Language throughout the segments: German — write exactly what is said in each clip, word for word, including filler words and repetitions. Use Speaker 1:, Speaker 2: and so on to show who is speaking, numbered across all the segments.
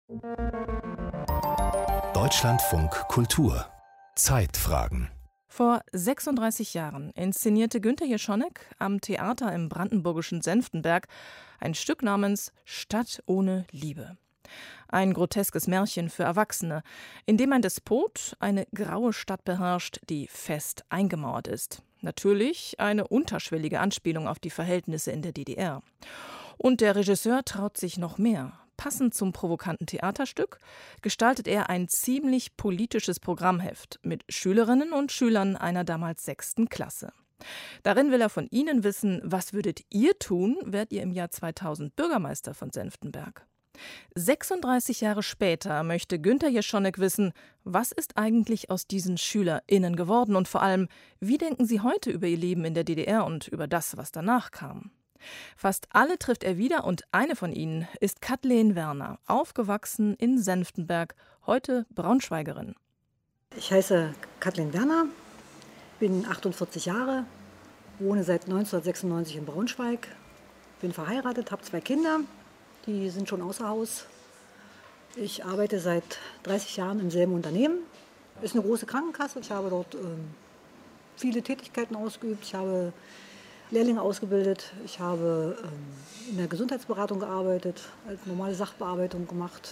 Speaker 1: Deutschlandfunk Kultur Zeitfragen.
Speaker 2: Vor sechsunddreißig Jahren inszenierte Günther Jeschonnek am Theater im brandenburgischen Senftenberg ein Stück namens Stadt ohne Liebe. Ein groteskes Märchen für Erwachsene, in dem ein Despot eine graue Stadt beherrscht, die fest eingemauert ist. Natürlich eine unterschwellige Anspielung auf die Verhältnisse in der D D R. Und der Regisseur traut sich noch mehr. Passend zum provokanten Theaterstück gestaltet er ein ziemlich politisches Programmheft mit Schülerinnen und Schülern einer damals sechsten Klasse. Darin will er von ihnen wissen, was würdet ihr tun, wärt ihr im Jahr zweitausend Bürgermeister von Senftenberg. sechsunddreißig Jahre später möchte Günther Jeschonnek wissen, was ist eigentlich aus diesen SchülerInnen geworden und vor allem, wie denken sie heute über ihr Leben in der D D R und über das, was danach kam. Fast alle trifft er wieder und eine von ihnen ist Kathleen Werner, aufgewachsen in Senftenberg, heute Braunschweigerin.
Speaker 3: Ich heiße Kathleen Werner, bin achtundvierzig Jahre, wohne seit neunzehnhundertsechsundneunzig in Braunschweig, bin verheiratet, habe zwei Kinder, die sind schon außer Haus. Ich arbeite seit dreißig Jahren im selben Unternehmen. Es ist eine große Krankenkasse, ich habe dort ähm, viele Tätigkeiten ausgeübt, ich habe Lehrlinge ausgebildet. Ich habe ähm, in der Gesundheitsberatung gearbeitet, als normale Sachbearbeitung gemacht,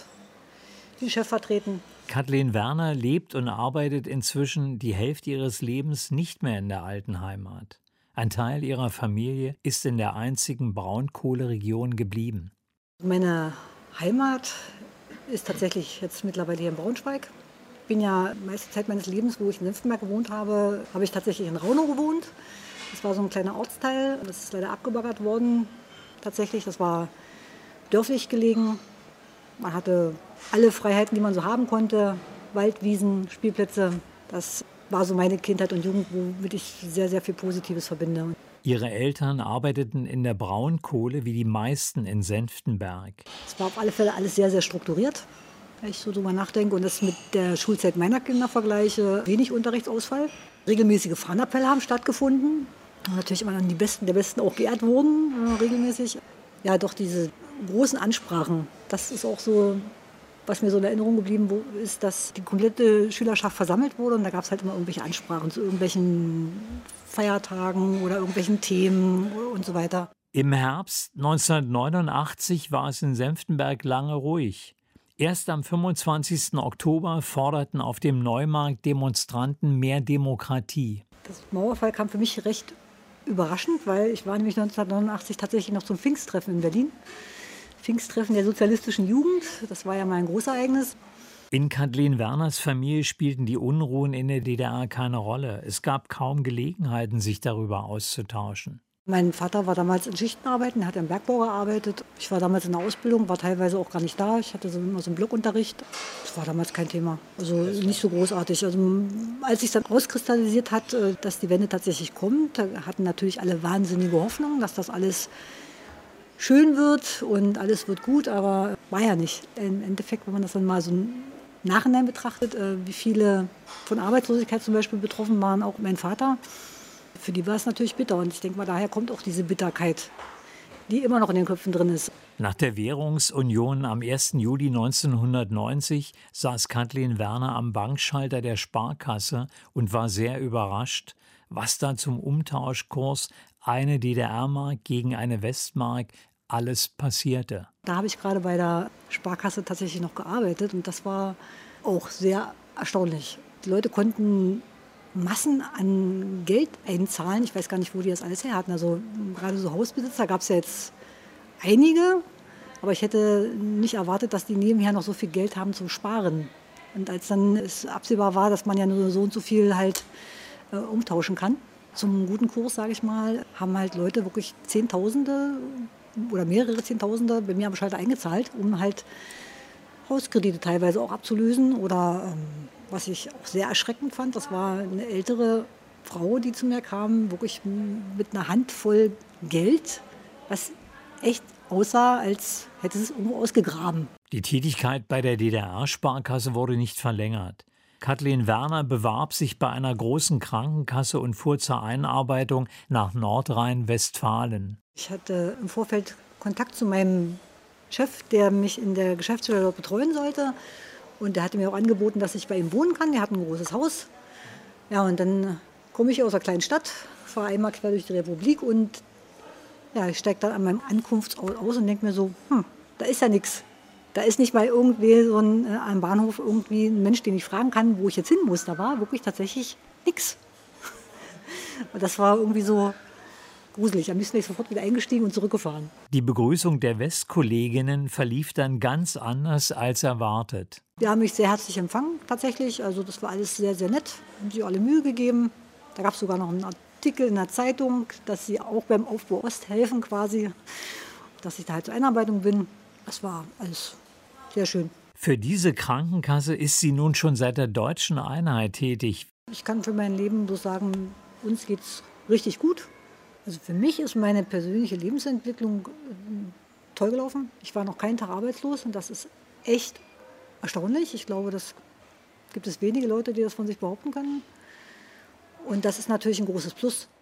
Speaker 3: den Chef vertreten.
Speaker 4: Kathleen Werner lebt und arbeitet inzwischen die Hälfte ihres Lebens nicht mehr in der alten Heimat. Ein Teil ihrer Familie ist in der einzigen Braunkohleregion geblieben.
Speaker 3: Meine Heimat ist tatsächlich jetzt mittlerweile hier in Braunschweig. Ich bin ja die meiste Zeit meines Lebens, wo ich in Senftenberg gewohnt habe, habe ich tatsächlich in Raunau gewohnt. Das war so ein kleiner Ortsteil, das ist leider abgebaggert worden. Tatsächlich, das war dörflich gelegen. Man hatte alle Freiheiten, die man so haben konnte. Wald, Wiesen, Spielplätze. Das war so meine Kindheit und Jugend, womit ich sehr, sehr viel Positives verbinde.
Speaker 4: Ihre Eltern arbeiteten in der Braunkohle wie die meisten in Senftenberg.
Speaker 3: Es war auf alle Fälle alles sehr, sehr strukturiert, wenn ich so drüber nachdenke. Und das mit der Schulzeit meiner Kinder vergleiche, wenig Unterrichtsausfall. Regelmäßige Fahnappelle haben stattgefunden. Und natürlich immer dann die Besten der Besten auch geehrt wurden, äh, regelmäßig. Ja, doch diese großen Ansprachen, das ist auch so, was mir so in Erinnerung geblieben ist, dass die komplette Schülerschaft versammelt wurde. Und da gab es halt immer irgendwelche Ansprachen zu irgendwelchen Feiertagen oder irgendwelchen Themen und so weiter.
Speaker 4: Im Herbst neunzehnhundertneunundachtzig war es in Senftenberg lange ruhig. Erst am fünfundzwanzigsten Oktober forderten auf dem Neumarkt Demonstranten mehr Demokratie.
Speaker 3: Das Mauerfall kam für mich recht überraschend, weil ich war nämlich neunzehnhundertneunundachtzig tatsächlich noch zum Pfingsttreffen in Berlin. Pfingsttreffen der sozialistischen Jugend, das war ja mal ein Großereignis.
Speaker 4: In Kathleen Werners Familie spielten die Unruhen in der D D R keine Rolle. Es gab kaum Gelegenheiten, sich darüber auszutauschen.
Speaker 3: Mein Vater war damals in Schichtenarbeiten, er hat im Bergbau gearbeitet. Ich war damals in der Ausbildung, war teilweise auch gar nicht da. Ich hatte so immer so einen Blockunterricht. Das war damals kein Thema, also nicht so großartig. Also, als sich dann rauskristallisiert hat, dass die Wende tatsächlich kommt, da hatten natürlich alle wahnsinnige Hoffnung, dass das alles schön wird und alles wird gut, aber war ja nicht. Im Endeffekt, wenn man das dann mal so im Nachhinein betrachtet, wie viele von Arbeitslosigkeit zum Beispiel betroffen waren, auch mein Vater, für die war es natürlich bitter. Und ich denke mal, daher kommt auch diese Bitterkeit, die immer noch in den Köpfen drin ist.
Speaker 4: Nach der Währungsunion am ersten Juli neunzehnhundertneunzig saß Kathleen Werner am Bankschalter der Sparkasse und war sehr überrascht, was da zum Umtauschkurs eine D D R-Mark gegen eine Westmark alles passierte.
Speaker 3: Da habe ich gerade bei der Sparkasse tatsächlich noch gearbeitet und das war auch sehr erstaunlich. Die Leute konnten Massen an Geld einzahlen. Ich weiß gar nicht, wo die das alles her hatten. Also gerade so Hausbesitzer gab es ja jetzt einige, aber ich hätte nicht erwartet, dass die nebenher noch so viel Geld haben zum Sparen. Und als dann es absehbar war, dass man ja nur so und so viel halt äh, umtauschen kann, zum guten Kurs, sage ich mal, haben halt Leute wirklich Zehntausende oder mehrere Zehntausende bei mir am Schalter eingezahlt, um halt Hauskredite teilweise auch abzulösen oder ähm, was ich auch sehr erschreckend fand, das war eine ältere Frau, die zu mir kam, wirklich mit einer Handvoll Geld, was echt aussah, als hätte sie es irgendwo ausgegraben.
Speaker 4: Die Tätigkeit bei der D D R-Sparkasse wurde nicht verlängert. Kathleen Werner bewarb sich bei einer großen Krankenkasse und fuhr zur Einarbeitung nach Nordrhein-Westfalen.
Speaker 3: Ich hatte im Vorfeld Kontakt zu meinem Chef, der mich in der Geschäftsstelle dort betreuen sollte. Und der hatte mir auch angeboten, dass ich bei ihm wohnen kann. Der hat ein großes Haus. Ja, und dann komme ich aus einer kleinen Stadt, fahre einmal quer durch die Republik und ja, ich steige dann an meinem Ankunftsort aus und denke mir so, hm, da ist ja nichts. Da ist nicht mal irgendwie so ein, äh, am Bahnhof irgendwie ein Mensch, den ich fragen kann, wo ich jetzt hin muss. Da war wirklich tatsächlich nichts. Und das war irgendwie so gruselig. Am liebsten wäre ich sofort wieder eingestiegen und zurückgefahren.
Speaker 4: Die Begrüßung der Westkolleginnen verlief dann ganz anders als erwartet.
Speaker 3: Die haben mich sehr herzlich empfangen, tatsächlich. Also das war alles sehr, sehr nett. Haben sich alle Mühe gegeben. Da gab es sogar noch einen Artikel in der Zeitung, dass sie auch beim Aufbau Ost helfen quasi, dass ich da halt zur Einarbeitung bin. Das war alles sehr schön.
Speaker 4: Für diese Krankenkasse ist sie nun schon seit der deutschen Einheit tätig.
Speaker 3: Ich kann für mein Leben bloß sagen, uns geht es richtig gut. Also für mich ist meine persönliche Lebensentwicklung toll gelaufen. Ich war noch keinen Tag arbeitslos und das ist echt erstaunlich. Ich glaube, das gibt es wenige Leute, die das von sich behaupten können. Und das ist natürlich ein großes Plus.